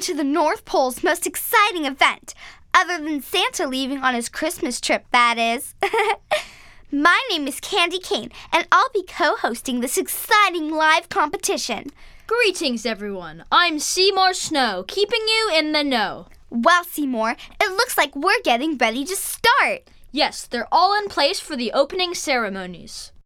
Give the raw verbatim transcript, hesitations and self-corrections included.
to the North Pole's most exciting event, other than Santa leaving on his Christmas trip, that is. My name is Candy Kane, and I'll be co-hosting this exciting live competition. Greetings, everyone. I'm Seymour Snow, keeping you in the know. Well, Seymour, it looks like we're getting ready to start. Yes, they're all in place for the opening ceremonies.